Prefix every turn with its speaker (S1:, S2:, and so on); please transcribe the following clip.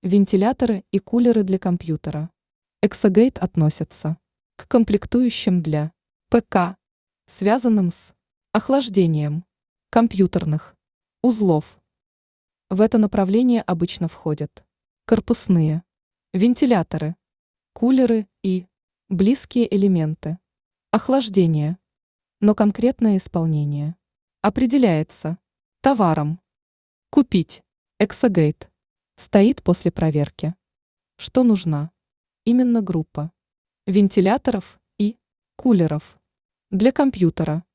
S1: Вентиляторы и кулеры для компьютера. Exagate относятся к комплектующим для ПК, связанным с охлаждением компьютерных узлов. В это направление обычно входят корпусные вентиляторы, кулеры и близкие элементы охлаждения, но конкретное исполнение определяется товаром. Купить Exagate стоит после проверки, что нужна именно группа вентиляторов и кулеров для компьютера.